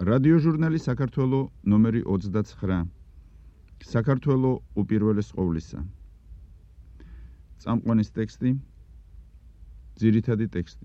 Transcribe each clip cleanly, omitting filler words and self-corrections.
რადიოჟურნალი საქართველო ნომერი 29. საქართველო უპირველეს ყოვლისა. წამყვანის ტექსტი, ძირითადი ტექსტი.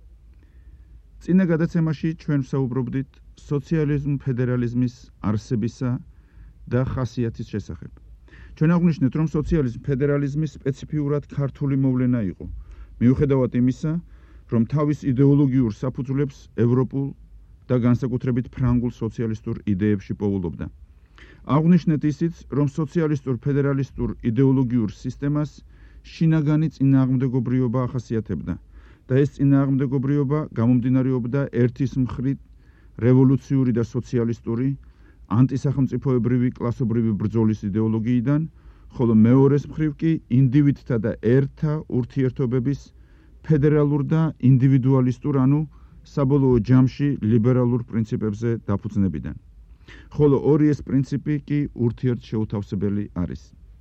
წინა გადაცემაში ჩვენ ვსაუბრობდით სოციალიზმ ფედერალიზმის არსებისა და ხასიათის შესახებ. ჩვენ აღვნიშნეთ, რომ სოციალიზმ ფედერალიზმის სპეციფიურად ქართული მოვლენა იყო, მიუხედავად იმისა, რომ თავის იდეოლოგიურ საფუძვლებს ევროპულ და განსაკუთრებით ფრანგულ სოციალისტურ იდეებში პოულობდა. აღვნიშნეთ ისიც, რომ სოციალისტურ ფედერალისტურ იდეოლოგიურ სისტემას შინაგანი წინააღმდეგობრიობა ახასიათებდა და ეს წინააღმდეგობრიობა გამომდინარეობდა ერთის მხრით რევოლუციური და სოციალისტური ანტისახელმწიფოებრივი კლასობრივი ბრძოლის იდეოლოგიიდან, ხოლო მეორეს მხრივ კი ინდივიდთა და ერთა ურთიერთობების ფედერალურ და ინდივიდუალისტურ, ანუ საბოლოო ჯამში ლიბერალურ პრინციპებზე დაფუძნებიდან. ხოლო ორი ეს პრინციპი კი ურთიერთშეუთავსებელი არის.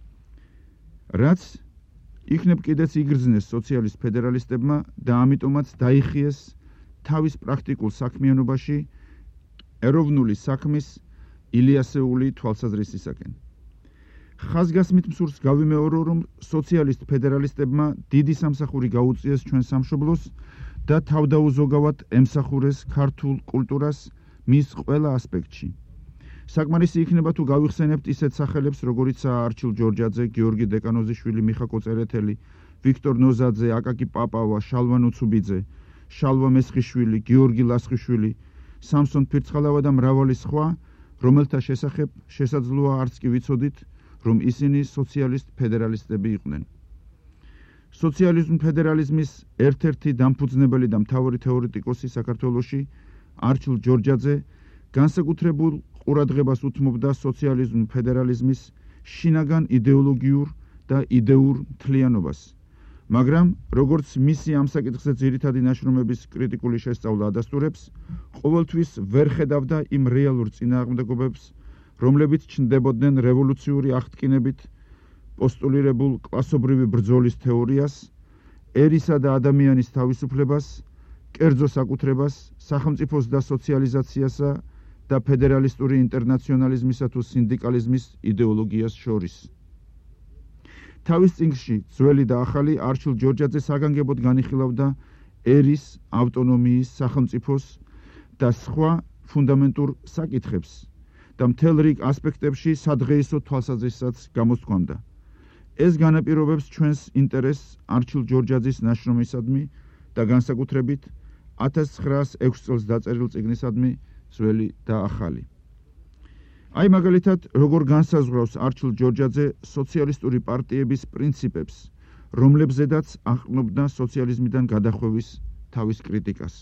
რაც იქნებ კიდეც იგრძნეს სოციალისტ ფედერალისტებმა და ამიტომაც დაიხიეს თავის პრაქტიკულ საქმიანობაში ეროვნული საქმის ილიასეული თვალსაზრისისაკენ. ხაზგასმით მსურს გავიმეორო, რომ სოციალისტ ფედერალისტებმა დიდი სამსახური გაუწიეს ჩვენ სამშობლოს და თავდაუზოგავად ემსახურეს ქართულ კულტურას მის ყველა ასპექტში. საკმარისი იქნება თუ გავიხსენებთ ისეთ სახელებს, როგორიცაა არჩილ ჯორჯაძე, გიორგი დეკანოზიშვილი, მიხა კოწერეთელი, ვიქტორ ნოზაძე, აკაკი პაპავა, შალვა ნუცუბიძე, შალვა მესხიშვილი, გიორგი ლასხიშვილი, სამსონ ფირცხალავა და მრავალი სხვა, რომელთა შესახებ შესაძლოა არც კი ვიცოდით, რომ ისინი სოციალისტ ფედერალისტები იყვნენ. სოციალიზმ ფედერალიზმის ერთ-ერთი დამფუძნებელი და მთავარი თეორეტიკოსი საქართველოში არჩილ ჯორჯაძე განსაკუთრებულ ყურადღებას უთმობდა სოციალიზმ ფედერალიზმის შინაგან იდეოლოგიურ და იდეურ მთლიანობას, მაგრამ როგორც მისი ამ საკითხზე ძირითადი ნაშრომების კრიტიკული შესწავლა ადასტურებს, ყოველთვის ვერ ხედავდა იმ რეალურ წინააღმდეგობებს, რომლებიც ჩნდებოდნენ რევოლუციური აღტკინებით პოსტულირებულ კლასობრივი ბრძოლის თეორიას, ერისა და ადამიანის თავისუფლებას, კერძო საკუთრებას, სახელმწიფოს დასოციალიზაციასა და ფედერალისტური ინტერნაციონალიზმისა თუ სინდიკალიზმის იდეოლოგიას შორის. თავის წიგნში ძველი და ახალი არჩილ ჯორჯაძე საგანგებოდ განიხილავდა ერის, ავტონომიის, სახელმწიფოს და სხვა ფუნდამენტურ საკითხებს და მთელ რიგ ასპექტებში სადღეისო თვალსაზრისსაც გამოსთქვამდა. ეს განაპირობებს ჩვენს ინტერესს არჩილ ჯორჯაძის ნაშრომისადმი და განსაკუთრებით 1906 წელს დაწერილ წიგნისადმი ძველი და ახალი. აი მაგალითად, როგორ განსაზღვრავს არჩილ ჯორჯაძე სოციალისტური პარტიების პრინციპებს, რომლებზედაც აყრდნობდა სოციალიზმიდან გადახვევის თავის კრიტიკას.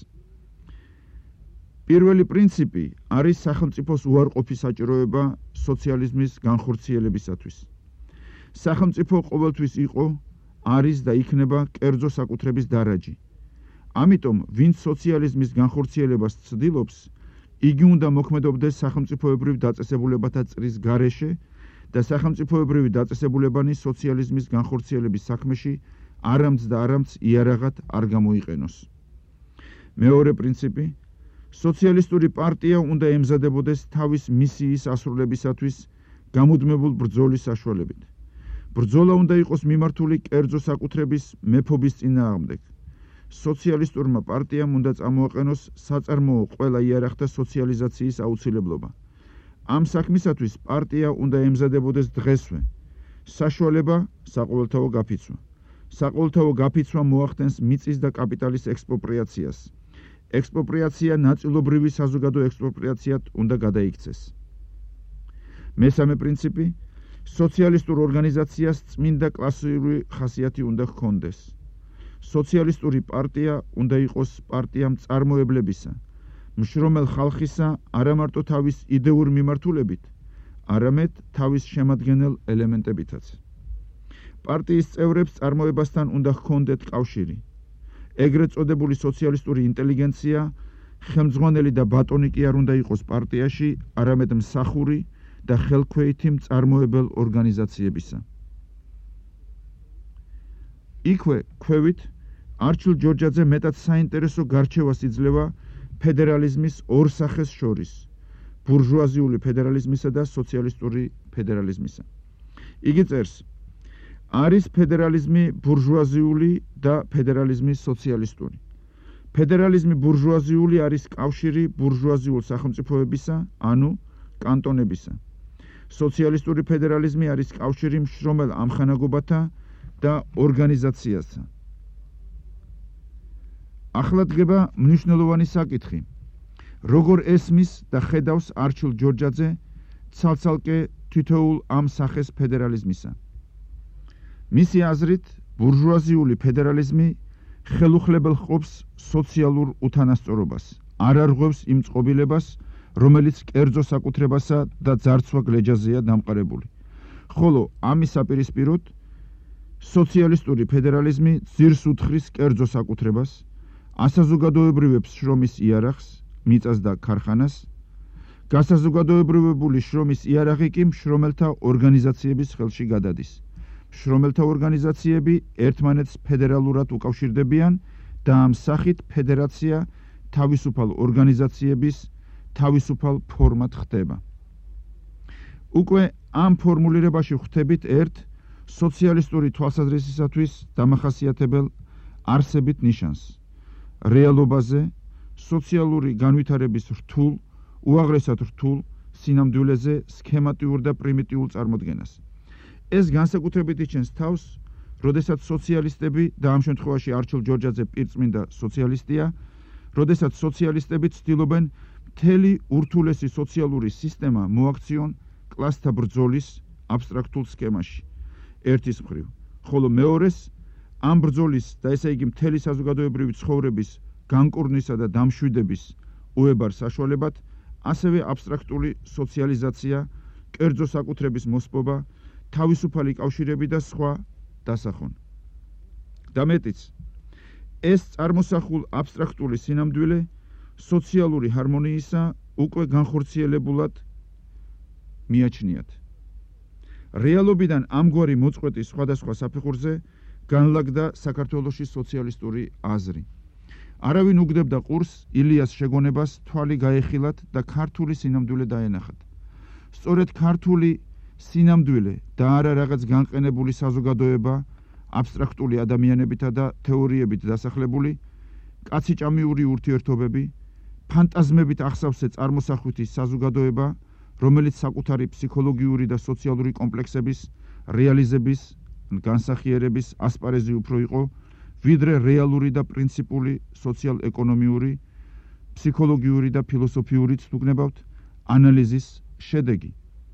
პირველი პრინციპი არის სახელმწიფოს უარყოფის საჭიროება სოციალიზმის განხორციელებისათვის. სახელმწიფო ყოველთვის იყო, არის და იქნება კერძო საკუთრების დარაჯი. ამიტომ, ვინც სოციალიზმის განხორციელებას ცდილობს, იგი უნდა მოქმედობდეს სახელმწიფოებრივ დაწესებულებათა წრის გარეშე და სახელმწიფოებრივი დაწესებულებანი სოციალიზმის განხორციელების საქმეში არამც და არამც იარაღად არ გამოიყენოს. მეორე პრინციპი, სოციალისტური პარტია უნდა ემზადებოდეს თავის მისიის ასრულებისათვის გამუდმებულ ბრძოლის საშუალებით. ბრძოლა უნდა იყოს მიმართული კერძო საკუთრების მეფობის წინააღმდეგ. სოციალისტურმა პარტიამ უნდა წამოაყენოს საწარმოო ყველა იარაღთა სოციალიზაციის აუცილებლობა. ამ საქმისათვის პარტია უნდა ემზადებოდეს დღესვე. საშუალება საყოველთაო გაფიცვა. საყოველთაო გაფიცვა მოახდენს მიწის და კაპიტალის ექსპროპრიაციას. ექსპროპრიაცია ნაწილობრივი საზოგადო ექსპროპრიაციად უნდა გადაიქცეს. მესამე პრინციპი, სოციალისტურ ორგანიზაციას წმინდა კლასიური ხასიათი უნდა ჰქონდეს. სოციალისტური პარტია უნდა იყოს პარტია მწარმოებლებისა, მშრომელ ხალხისა არამარტო თავის იდეურ მიმართულებით, არამედ თავის შემადგენელ ელემენტებითაც. პარტიის წევრებს წარმოებასთან უნდა ჰქონდეთ კავშირი. ეგრეთ წოდებული სოციალისტური ინტელიგენცია, ხელმძღვანელი და ბატონი კი არ უნდა იყოს პარტიაში, არამედ მსახური და ხელქვეითი მწარმოებელ ორგანიზაციებისა. იქვე ქვევით არჩილ ჯორჯაძე მეტად საინტერესო გარჩევას იძლევა ფედერალიზმის ორ სახეს შორის, ბურჟუაზიული ფედერალიზმისა და სოციალისტური ფედერალიზმისა. იგი წერს: არის ფედერალიზმი ბურჟუაზიული და ფედერალიზმი სოციალისტური. ფედერალიზმი ბურჟუაზიული არის კავშირი ბურჟუაზიულ სახელმწიფოებისა, ანუ კანტონებისა. სოციალისტური ფედერალიზმი არის კავშირი მშრომელ ამხანაგობათა და ორგანიზაციასა. ახლა დგება მნიშვნელოვანი საკითხი: როგორ ესმის და ხედავს არჩილ ჯორჯაძე ცალ-ცალკე თითოეულ ამ სახეს ფედერალიზმისა. მისი აზრით, ბურჟუაზიული ფედერალიზმი ხელუხლებელ ყოფს სოციალურ უთანასწორობას, არ არღვევს იმ წყობილებას, რომელიც კერძო საკუთრებასა და ძარცვა გლეჯაზეა დამყარებული. ხოლო ამის საპირისპიროდ სოციალისტური ფედერალიზმი ძირს უთხრის კერძო საკუთრებას, ასაზოგადოებრივებს შრომის იარაღს, მიწას და ქარხანას, გასაზოგადოებრივებული შრომის იარაღი კი მშრომელთა ორგანიზაციების ხელში გადადის. მშრომელთა ორგანიზაციები ერთმანეთს ფედერალურად უკავშირდებიან და ამ სახით ფედერაცია თავისუფალ ორგანიზაციების თავისუფალ ფორმად ხდება. უკვე ამ ფორმულირებაში ხვდებით ერთ სოციალისტური თვალსაზრისისათვის დამახასიათებელ არსებით ნიშანს: რეალობაზე, სოციალური განვითარების რთულ, უაღრესად რთულ სინამდვილეზე სქემატიურ და პრიმიტიულ წარმოდგენას. ეს განსაკუთრებით იჩენს თავს, როდესაც სოციალისტები და ამ შემთხვევაში არჩილ ჯორჯაძე პირწმინდა სოციალისტია, როდესაც სოციალისტები ცდილობენ მთელი ურთულესი სოციალური სისტემა მოაქციონ კლასთა ბრძოლის აბსტრაქტულ სქემაში ერთის მხრივ, ხოლო მეორეს ამ ბრძოლის და ესე იგი მთელი საზოგადოებრივი ცხოვრების განკურნისა და დამშვიდების უებარ საშუალებად ასევე აბსტრაქტული სოციალიზაცია, კერძო საკუთრების მოსპობა, თავისუფალი კავშირები და სხვა დასახონ. და მეტიც, ეს წარმოსახულ აბსტრაქტული სინამდვილე სოციალური ჰარმონიისა უკვე განხორციელებულად მიაჩნიათ. რეალობიდან ამგვარი მოწყვეტის სხვადასხვა საფეხურზე განლაგდა საქართველოში სოციალისტური აზრი. არავინ უგდებდა ყურს ილიას შეგონებას თვალი გაეხილათ და ქართული სინამდვილე დაენახათ. სწორედ ქართული სინამდვილე და არა რაღაც განყენებული საზოგადოება, აბსტრაქტული ადამიანებითა და თეორიებით დასახლებული, კაციჭამიური ურთიერთობები, ფანტაზმებით ახსავსე წარმოსახვითი საზოგადოება, რომელიც საკუთარი ფსიქოლოგიური და სოციალური კომპლექსების რეალიზების, განსახიერების ასპარეზი უფრო იყო, ვიდრე რეალური და პრინციპული სოციალ-ეკონომიური, ფსიქოლოგიური და ფილოსოფიური თუგნებავთ ანალიზის შედეგი.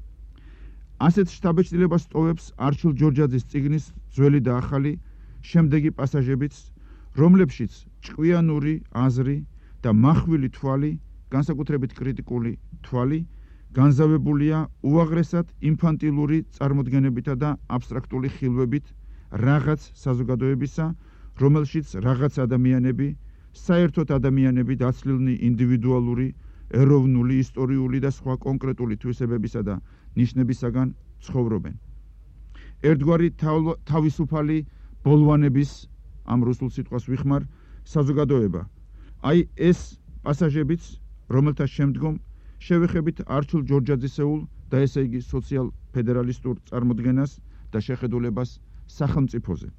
ასეთ შთაბეჭდილებას ტოვებს არჩილ ჯორჯაძის წიგნის ძველი და ახალი შემდეგი პასაჟებიც, რომლებშიც ჭკვიანური აზრი და მახვილი თვალი, განსაკუთრებით კრიტიკული თვალი, განზავებულია უაღრესად ინფანტილური წარმოდგენებითა და აბსტრაქტული ხილვებით რაღაც საზოგადოებისა, რომელშიც რაღაც ადამიანები, საერთოდ ადამიანები დაცლილნი ინდივიდუალური, ეროვნული, ისტორიული და სხვა კონკრეტული თვისებებისა და ნიშნებისაგან ცხოვრობენ. ერთგვარი თავისუფალი ბოლვანების, ამ რუსულ სიტყვას ვიხმარ, საზოგადოება. აი ეს პასაჟებიც, რომელთა შემდგომ შევეხებით არჩილ ჯორჯაძისეულ და ესე იგი სოციალ-ფედერალისტურ წარმოდგენას და შეხედულებას სახელმწიფოზე.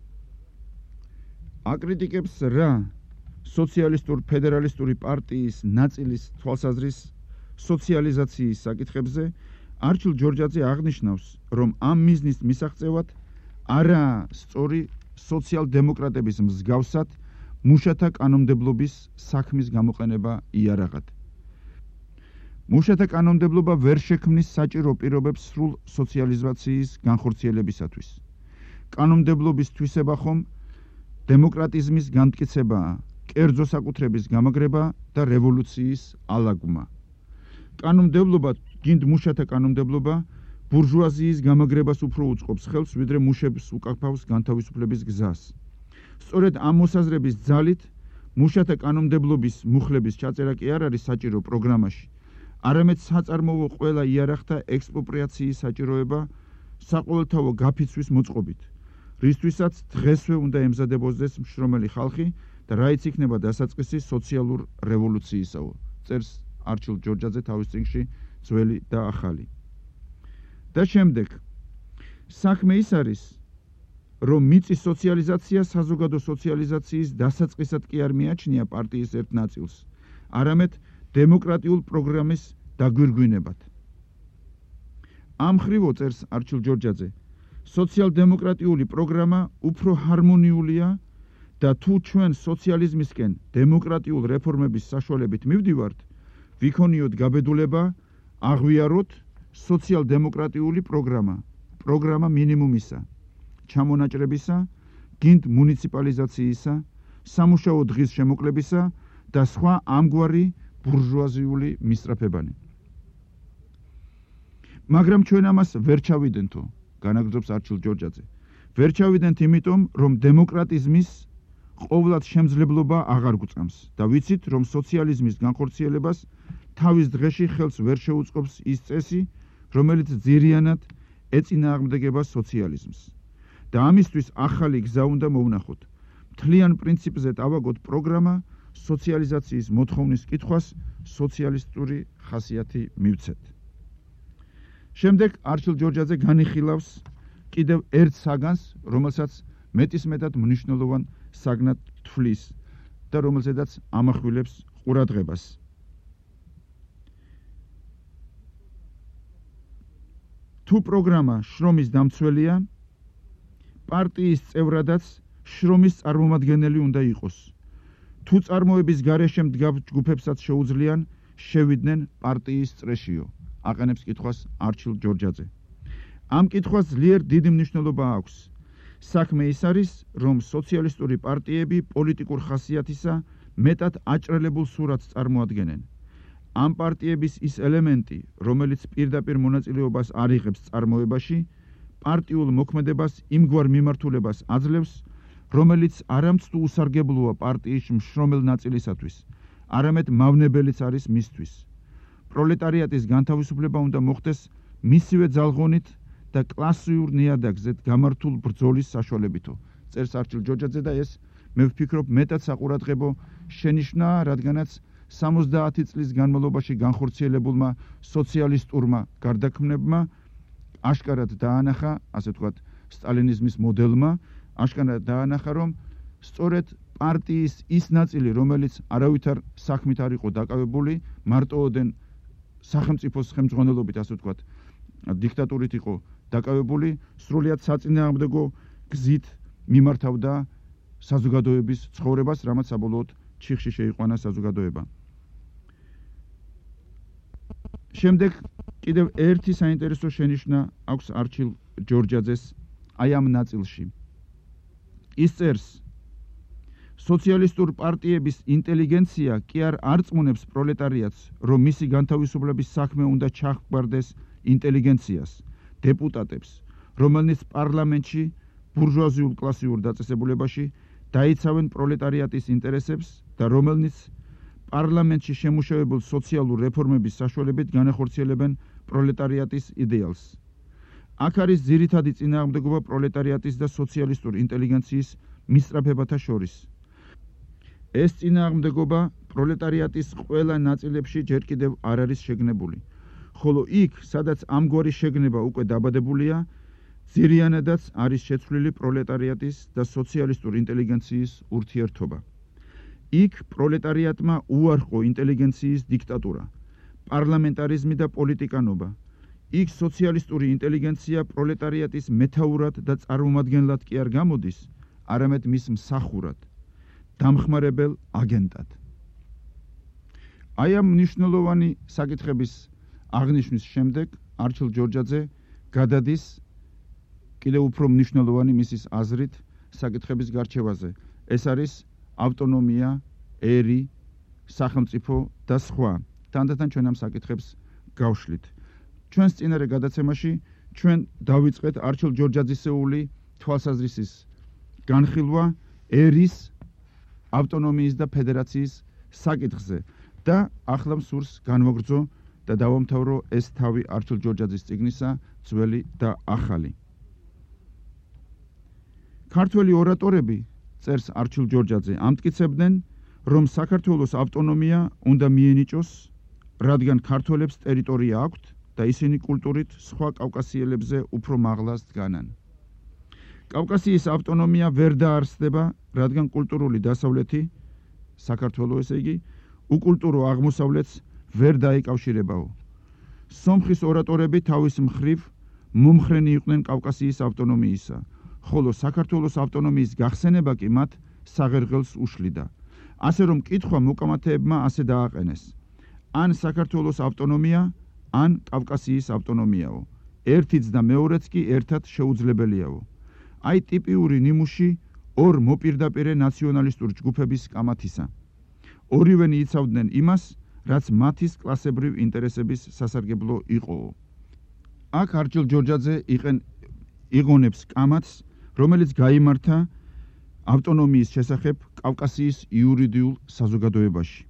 აკრიტიკებს რა სოციალისტურ-ფედერალისტური პარტიის ნაწილის თვალსაზრის სოციალიზაციის საკითხებზე, არჩილ ჯორჯაძე აღნიშნავს, რომ ამ მიზნის მისაღწევად არა სწორი სოციალ-დემოკრატების მსგავსად მუშათა კანონმდებლობის საქმის გამოყენება იარაღად. მუშათა კანონმდებლობა ვერ შექმნის საჭირო პირობებს სრულ სოციალიზაციის განხორციელებისათვის. კანონმდებლობის თვისება ხომ დემოკრატიზმის განმტკიცებაა, კერძო საკუთრების გამაგრება და რევოლუციის ალაგმა. კანონმდებლობა, გინდ მუშათა კანონმდებლობა, ბურჟუაზიის გამაგრებას უფრო უწყობს ხელს, ვიდრე მუშებს უკაფავს განთავისუფლების გზას. სწორედ ამ მოსაზრების ძალით მუშათა კანონმდებლობის მუხლების ჩაწერა კი არ არის საჭირო პროგრამაში, არამედ საწარმოო ყველა იარაღთა ექსპროპრიაციის საჭიროება საყოველთაო გაფიცვის მოწყობით, რისთვისაც დღესვე უნდა ემზადებოდეს მშრომელი ხალხი და რაიც იქნება დასაწყისი სოციალურ რევოლუციისაო, წერს არჩილ ჯორჯაძე თავის წიგნში ძველი და ახალი. და შემდეგ საქმე ის არის, რომ მიწის სოციალიზაცია საზოგადო სოციალიზაციის დასაწყისად კი არ მიაჩნია პარტიის ერთ ნაწილს, არამედ დემოკრატიულ პროგრამის დაგვირგვინებად. ამ ხრივ წერს არჩილ ჯორჯაძე, სოციალ-დემოკრატიული პროგრამა უფრო ჰარმონიულია და თუ ჩვენ სოციალიზმისკენ დემოკრატიულ რეფორმების საშუალებით მივდივართ, ვიქონიოთ გაბედულება აღვიაროთ სოციალ-დემოკრატიული პროგრამა მინიმუმისა, ჩამონაჭრებისა, გინდ მუნიციპალიზაციისა, სამუშაო დღის შემოკლებისა და სხვა ამგვარი ბურჟუაზიული მისწრაფებანი. მაგრამ ჩვენ ამას ვერ ჩავიდენთო, განაგრძობს არჩილ ჯორჯაძე. ვერ ჩავიდენთ იმიტომ, რომ დემოკრატიზმის ყოვლად შემძლებლობა აღარ გვწამს და ვიცით, რომ სოციალიზმის განხორციელებას თავის დღეში ხელს ვერ შეუწყობს ის წესი, რომელიც ძირიანად ეწინააღმდეგება სოციალიზმს. და ამისთვის ახალი გზა უნდა მოვნახოთ. მთლიან პრინციპზე დავაგოთ პროგრამა სოციალიზაციის მოთხოვნის კითხვას სოციალისტური ხასიათი მივცეთ. შემდეგ არჩილ ჯორჯაძე განიხილავს კიდევ ერთ საგანს, რომელსაც მეტისმეტად მნიშვნელოვან საგნად თვლის და რომელზედაც ამახვილებს ყურადღებას. თუ პროგრამა შრომის დამცველია, პარტიის წევრადაც შრომის წარმომადგენელი უნდა იყოს. თუ წარმოების გარეშე მდგარ ჯგუფებსაც შეუძლიან შევიდნენ პარტიის წრეშიო, აყენებს კითხვას არჩილ ჯორჯაძე. ამ კითხვას ძლიერ დიდი მნიშვნელობა აქვს. საქმე ის არის, რომ სოციალისტური პარტიები პოლიტიკურ ხასიათისა მეტად აჭრელებულ სურათს წარმოადგენენ. ამ პარტიების ის ელემენტი, რომელიც პირდაპირ მონაწილეობას არ იღებს წარმოებაში, პარტიულ მოქმედებას იმგვარ მიმართულებას აძლევს, რომელიც არამც თუ უსარგებლოა პარტიის მშრომელ ნაწილისათვის, არამედ მავნებელიც არის მისთვის. პროლეტარიატის განთავისუფლება უნდა მოხდეს მისივე ძალღონით და კლასიურ ნიადაგზე გამართულ ბრძოლის საშუალებითო. წერს არჩილ ჯორჯაძე და ეს მე ვფიქრობ მეტად საყურადღებო შენიშვნაა, რადგანაც 70 წლის განმავლობაში განხორციელებულმა სოციალისტურმა გარდაქმნებმა აშკარად დაანახა, ასე ვთქვათ, სტალინიზმის მოდელმა აშკარად დაანახა, რომ სწორედ პარტიის ის ნაწილი, რომელიც არავითარ საქმით არ იყო დაკავებული, მარტოოდენ სახელმწიფოს ხელმძღვანელობით, ასე ვთქვათ, დიქტატურით იყო დაკავებული, სრულიად საწინააღმდეგო გზით მიმართავდა საზოგადოების ცხოვრებას, რამაც საბოლოოდ ჩიხში შეიყვანა საზოგადოება. შემდეგ კიდევ ერთი საინტერესო შენიშვნა აქვს არჩილ ჯორჯაძეს აი ამ ნაწილში. ის წერს, სოციალისტურ პარტიების ინტელიგენცია კი არ არწმუნებს პროლეტარიატს, რომ მისი განთავისუფლების საქმე უნდა ჩაჰგვარდეს ინტელიგენციას, დეპუტატებს, რომელნიც პარლამენტში ბურჟუაზიულ კლასიურ დაწესებულებაში დაიცავენ პროლეტარიატის ინტერესებს და რომელნიც პარლამენტში შემუშავებულ სოციალურ რეფორმების საშუალებით განახორციელებენ პროლეტარიატის იდეალს. აქ არის ძირითადი წინააღმდეგობა პროლეტარიატის და სოციალისტური ინტელიგენციის მისწრაფებათა შორის. ეს წინააღმდეგობა პროლეტარიატის ყველა ნაწილებში ჯერ კიდევ არ არის შეგნებული, ხოლო იქ, სადაც ამგვარი შეგნება უკვე დაბადებულია, ძირიანადაც არის შეცვლილი პროლეტარიატის და სოციალისტური ინტელიგენციის ურთიერთობა. იქ პროლეტარიატმა უარყო ინტელიგენციის დიქტატურა, პარლამენტარიზმი და პოლიტიკანობა. იქ სოციალისტური ინტელიგენცია პროლეტარიატის მეთაურად და წარმომადგენლად კი არ გამოდის, არამედ მის მსახურად, დამხმარებელ აგენტად. აი ამ მნიშვნელოვანი საკითხების აღნიშვნის შემდეგ არჩილ ჯორჯაძე გადადის კიდევ უფრო მნიშვნელოვანი მისის აზრით საკითხების გარჩევაზე. ეს არის ავტონომია, ერი, სახელმწიფო და სხვა. თანდათან ჩვენ ამ საკითხებს გავშლით. ჩვენს წინარე გადაცემაში ჩვენ დავიწყეთ არჩილ ჯორჯაძისეული თვალსაზრისის განხილვა ერის, ავტონომიის და ფედერაციის საკითხზე და ახლა მსურს განვაგრძო და დავამთავრო ეს თავი არჩილ ჯორჯაძის წიგნისა ძველი და ახალი. ქართველი ორატორები, წერს არჩილ ჯორჯაძე, ამტკიცებდნენ, რომ საქართველოს ავტონომია უნდა მიენიჭოს რადგან ქართველებს ტერიტორია აქვთ და ისინი კულტურით სხვა კავკასიელებზე უფრო მაღლას დგანან. კავკასიის ავტონომია ვერ დაარსდება, რადგან კულტურული დასავლეთი, საქართველოს ესე იგი, უკულტურო აღმოსავლეთს ვერ დაეკავშირებაო. სომხის ორატორები თავის მხრივ მომხრენი იყვნენ კავკასიის ავტონომიისა, ხოლო საქართველოს ავტონომიის გახსენება კი მათ საღერღელს უშლიდა. ასე რომ კითხვა მოკამათეებმა ასე დააყენეს. ან საქართველოს ავტონომია, ან კავკასიის ავტონომიაო. ერთიც და მეორეც კი ერთად შეუძლებელიაო. აი ტიპიური ნიმუში ორ მოპირდაპირე ნაციონალისტურ ჯგუფების კამათისა. ორივენი იცავდნენ იმას, რაც მათის კლასებრივ ინტერესების სასარგებლო იყოო. აქ არჩილ ჯორჯაძე იღონებს კამათს, რომელიც გაიმართა ავტონომიის შესახებ კავკასიის იურიდიულ საზოგადოებაში.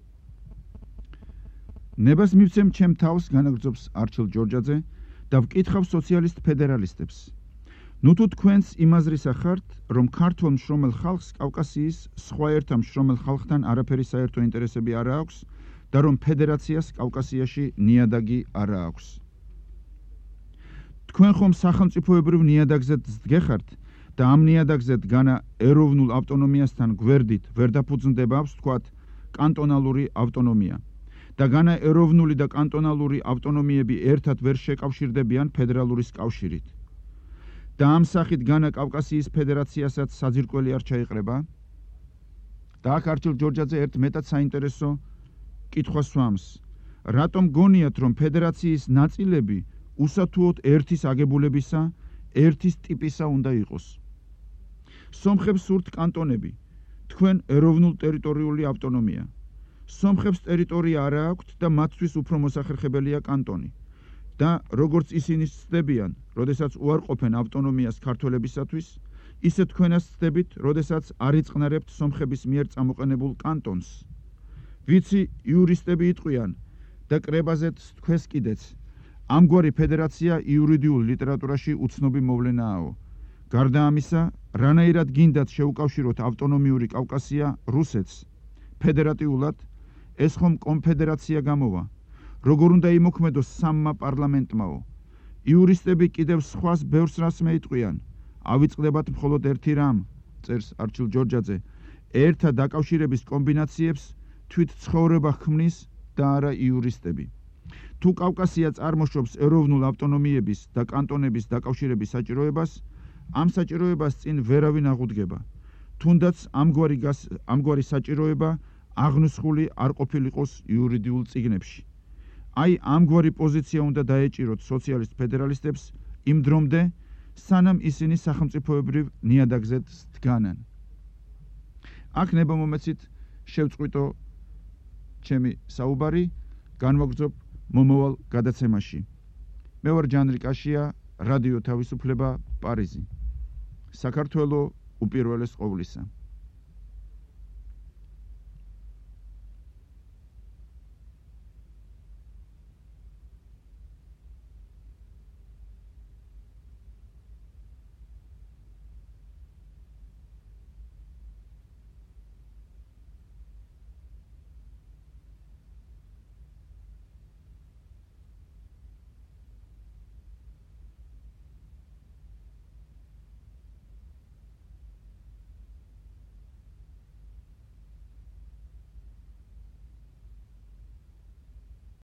ნებას მივცემ ჩემ თავს, განაგრძობს არჩილ ჯორჯაძე და ვკითხავ სოციალისტ ფედერალისტებს. ნუ თუ თქვენს იმაზრისა ხართ, რომ ქართულ მშრომელ ხალხს კავკასიის სხვა ერთა მშრომელ ხალხთან არაფერი საერთო ინტერესები არ აქვს და რომ ფედერაციას კავკასიაში ნიადაგი არ აქვს. თქვენ ხომ სახელმწიფოებრივ ნიადაგზე დგეხართ და ამ ნიადაგზე დგანა ეროვნულ ავტონომიასთან გვერდით ვერ დაფუძნდება ვთქვათ კანტონალური ავტონომია და განა ეროვნული და კანტონალური ავტონომიები ერთად ვერ შეკავშირდებიან ფედერალურის კავშირით. და ამ სახით განა კავკასიის ფედერაციასაც საძირკველი არ ჩაიყრება? და აქ არჩილ ჯორჯაძე ერთ მეტად საინტერესო კითხვას სვამს. რატომ გონიათ, რომ ფედერაციის ნაწილები უსათუოდ ერთის აგებულებისა, ერთის ტიპისა უნდა იყოს? სომხებს სურთ კანტონები, თქვენ ეროვნულ ტერიტორიული ავტონომია. სომხებს ტერიტორია არა აქვთ და მათთვის უფრო მოსახერხებელია კანტონი. და როგორც ისინი ცდებიან, როდესაც უარყოფენ ავტონომიას ქართველებისათვის, ისე თქვენაც ცდებით, როდესაც არ იწყნარებთ სომხების მიერ წამოყენებულ კანტონს. ვიცი იურისტები იტყვიან და კრებაზეც თქვენს კიდეც. ამგვარი ფედერაცია იურიდიულ ლიტერატურაში უცნობი მოვლენააო. გარდა ამისა, რანაირად გინდათ შეუკავშიროთ ავტონომიური კავკასია რუსეთს ფედერატიულად, ეს ხომ კონფედერაცია გამოვა. როგორ უნდა იმოქმედოს სამმა პარლამენტმაო. იურისტები კიდევ სხვას ბევრს რას მეიტყვიან. ავიწყდებათ მხოლოდ ერთი რამ, წერს არჩილ ჯორჯაძე, ერთა დაკავშირების კომბინაციებს თვით ცხოვრება ხმნის და არა იურისტები. თუ კავკასია წარმოშობს ეროვნულ ავტონომიების და კანტონების დაკავშირების საჭიროებას, ამ საჭიროებას წინ ვერავინ აღუდგება. თუნდაც ამგვარი საჭიროება აღნუსხული არ ყოფილიყოს იურიდიულ წიგნებში. აი ამგვარი პოზიცია უნდა დაეჭიროთ სოციალისტ ფედერალისტებს იმ დრომდე, სანამ ისინი სახელმწიფოებრივ ნიადაგზე დგანან. აქ ნებამომეცით შევწყვიტო ჩემი საუბარი, განვაგრძობ მომავალ გადაცემაში. მე ვარ ჯანრი კაშია, რადიო თავისუფლება, პარიზი. საქართველო უპირველეს ყოვლისა.